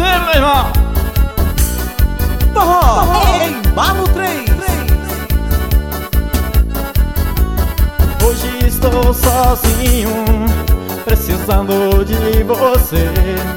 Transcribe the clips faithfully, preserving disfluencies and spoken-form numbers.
mesmo, meu irmão. Forró Embalo três. Hoje estou sozinho, precisando de você.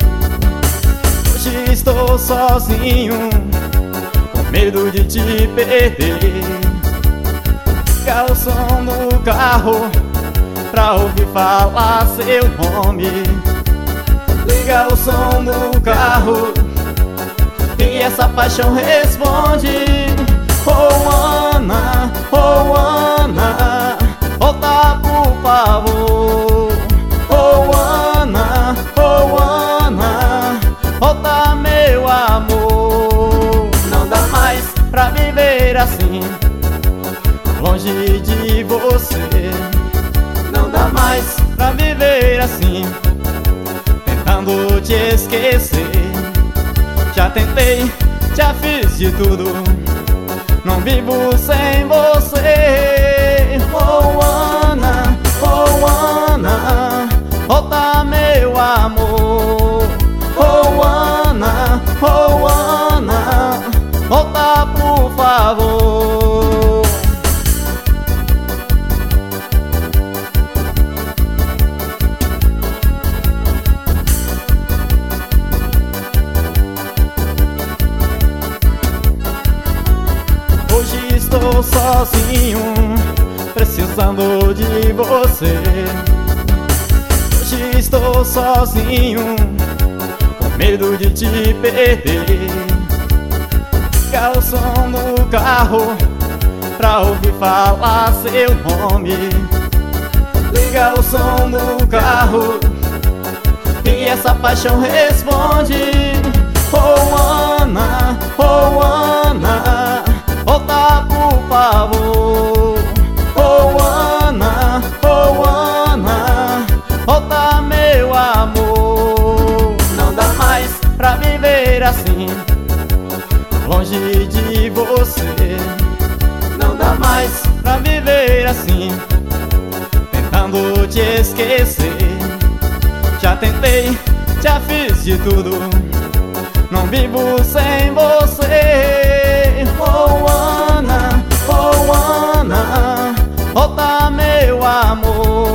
Hoje estou sozinho, com medo de te perder. Liga o som do carro pra ouvir falar seu nome. Liga o som do carro e essa paixão responde. Oh Ana, oh Ana, volta por favor. Oh Ana, oh Ana, volta meu amor. Não dá mais pra viver assim, longe de você. Não dá mais pra viver assim, tentando te esquecer. Já tentei, já fiz de tudo, não vivo sem você. Oh Ana, oh Ana, volta meu amor. Oh Ana, oh Ana, volta por favor. Hoje estou sozinho, precisando de você. Hoje estou sozinho, com medo de te perder. Liga o som do carro pra ouvir falar seu nome. Liga o som do carro e essa paixão responde. Oh Ana, oh Ana, volta por favor. Oh Ana, oh Ana, volta meu amor. Não dá mais pra viver assim, longe de você. Não dá mais pra viver assim, tentando te esquecer. Já tentei, já fiz de tudo, não vivo sem você. Oh Ana, oh Ana, volta meu amor.